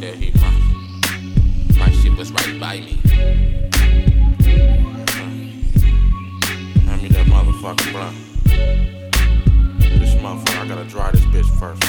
that heat, my shit was right by me. Hand me that motherfucking blunt. This motherfucker, I gotta dry this bitch first.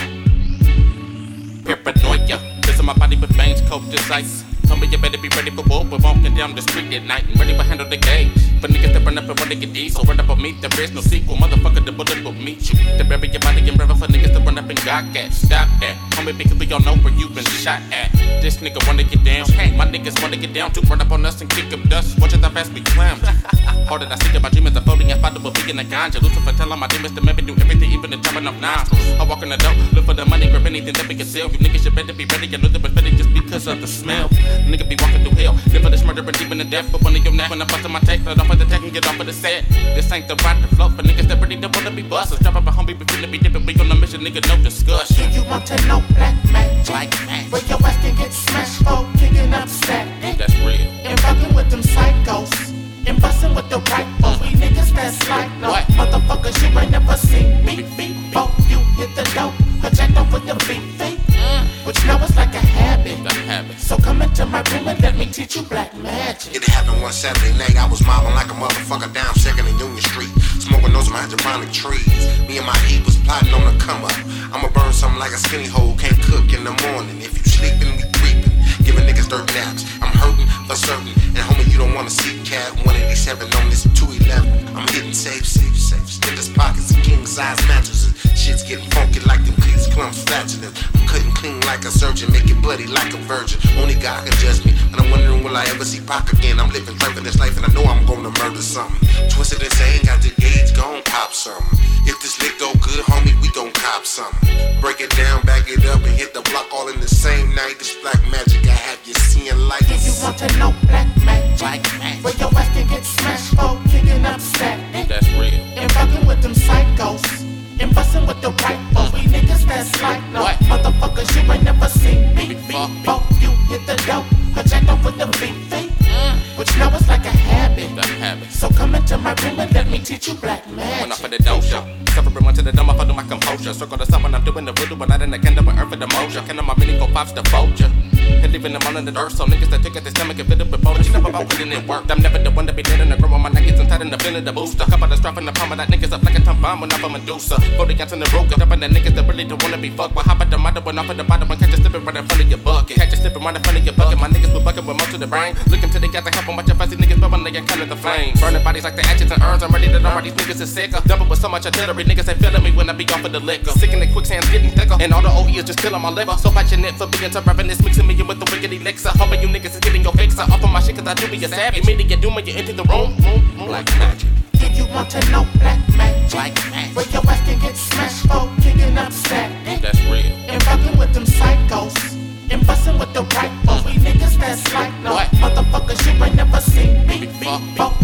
Paranoia, in my body with veins cold as ice. Tell me you better be ready for war. We're walking down the street at night and ready to handle the gauge. But niggas that run up and run to get these, so run up on me, there is no sequel. Motherfucker, the bullet will meet you. To bury your body and river for niggas to run up and got at. Stop that, homie, because we all know where you been shot at. This nigga wanna get down, hey, my niggas wanna get down too. Run up on us and kick up dust. Watch as how fast we climb. All that I see about dream is a floating and father will be in the ganja. Lucifer tell all my demons to maybe do everything, even the jumping off nostrils. I walk in the door, look for the money, grab anything that we can sell. You niggas should better be ready, you know that we're ready just because of the smell. Nigga be walking through hell, live for this murder and demon and death. But one of your neck when I'm busting my tape, let off of the tech and get off of the set. This ain't the right to flow for niggas that ready to wanna be busters. Drop up a homie, we finna be dipping, we on a mission, nigga, no discussion. Do you want to know black magic? Like magic. Where your ass can get smashed for kicking up static. That's real. And fucking with them psychos. And bustin' with the right but we niggas that's like no What? motherfuckers you ain't never seen me before. You hit the dope, or jacked off with the feet. Which now it's like a habit. So come into my room and let me teach you black magic. It happened one Saturday night, I was mobbing like a motherfucker down 2nd and Union Street. Smoking those hydroponic trees. Me and my heat was plotting on the come up. I'ma burn something like a skinny hole, can't cook in the morning. If you sleeping, we creeping, giving niggas dirt naps. I'm hurting for certain, and homie you don't wanna see cat. 187 on this 211. I'm hitting safe. Niggas pockets and king size mattresses. Shit's getting funky like them cleats, clumps, flatulence. I'm cutting clean like a surgeon, make it bloody like a virgin. Only God can judge me, and I'm wondering will I ever see Pac again. I'm living this life and I know I'm gonna murder something. Twisted insane, got the gauge, gon' pop something. If this lick go good, homie, we gon' cop something. Break it down, back it up, and hit the block all in the same night. This black magic, I have you seeing lights. Do you want to know black magic? Like magic. Where your ass can get smashed for kicking up static. That's real. And fucking with them psychos. And bustin' with the right but we niggas that's like no What? motherfuckers you ain't never seen me Before. before. You hit the dope, or jacked off with the feet. Which now it's like a habit. That habit. So come into my room and let me teach you black magic. When I put the doja, separate one to the dumb, I follow my composure. Circle the sun when I'm doing the voodoo, but not in the candle, but earth for the moja. Can on my mini go pops the vulture. And leaving them all in the dirt, so niggas that took at the stomach and fit up with bullets. You never about putting in work. I'm never the one to be dead in the groove on my neck, and tight in the fin of the booster. Couple of strap in the palm of that niggas up like a time bomb when I'm a Medusa. 40 guns in the road, get up in the niggas that really don't wanna be fucked. But how about the mother when off at the bottom and catch you slipping right in front of your bucket? Catch you slipping right in front of your bucket. My niggas with bucket with most of the brain. Looking till they got the help on watch your fussy niggas, but when they get kind of the flames. Burning bodies like the ashes and urns. I'm ready to know why these niggas is sicker. Dumping with so much artillery, niggas ain't feeling me when I be off of the liquor. Sick in the quicksands getting thicker, and all the OE is just killing my liver. So passionate for being tough, rapping this mixing me in with the wicked elixir. Hoping you niggas is getting your fix. I offer my shit cause I do be a savage. Media doom when you enter the room. Black magic. Do you want to know black magic? Like magic. Where your ass can get smashed for kicking up static. That's real. And fucking with them psychos. And bustin' with the right but we niggas that's like no What? motherfuckers you ain't never seen me Before. before.